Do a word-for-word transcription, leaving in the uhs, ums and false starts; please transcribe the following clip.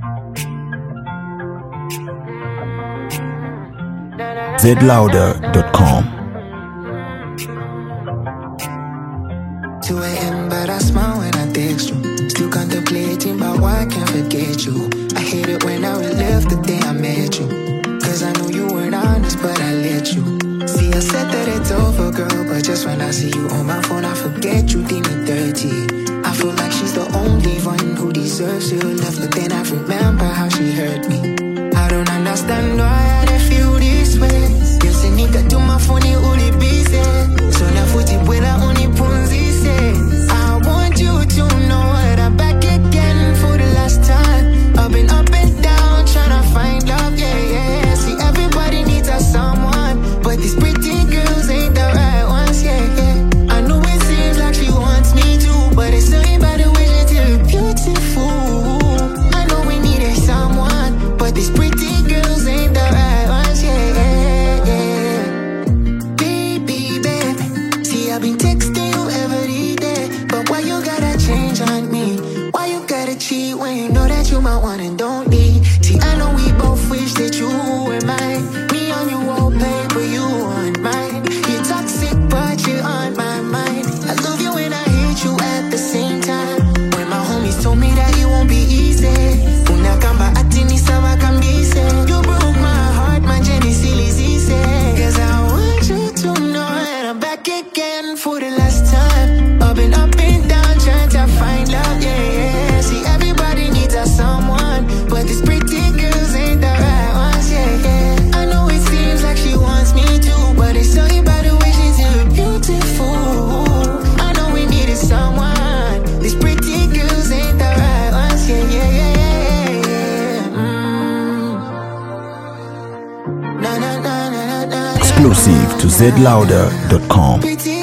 zed louder dot com. two a m but I smile when I text you. Still contemplating about why I can't forget you. I hate it when I relive the day I met you. Cause I knew you weren't honest, but I let you. See, I said that it's over, girl, but just when I see you on my phone, I forget you did me dirty. I feel like she's the only one who deserves your love, but then I remember how she hurt me. I don't understand why I feel this way. You say nigga to my phone, you only busy. So na futi buena only punzi say. I want you to know that I'm back again for the last time. I've been up and down trying to find love, yeah, yeah. See, everybody needs a someone, but these pretty girls ain't the right ones, yeah, yeah. I know it seems like she wants me to, but it's something about the way that you're beautiful. I know we needed someone, but these pretty girls ain't the right ones, yeah, yeah, yeah. Baby, baby, see, I've been texting you every day, but why you gotta change on me? Why you gotta cheat when you know that you my one and don't need? See, I know we both wish that you were mine. Me on your wallpaper, you on mine. You're toxic, but you're on my mind. I love you and I hate you at the same time. When my homies told me that it won't be easy, una kamba atini sama kambise. You broke my heart, my Jenny silly easy. Cause I want you to know that I'm back again for the last time. I've been up and down trying to find love, yeah, yeah. See, everybody needs a someone, but these pretty girls ain't the right ones, yeah, yeah. I know it seems like she wants me to, but it's something about the way she's so beautiful. I know we needed someone. These pretty girls ain't the right ones, yeah, yeah, yeah, yeah, yeah. Mm. Na, na, na, na, na, na. Exclusive to zed louder dot com. Pretty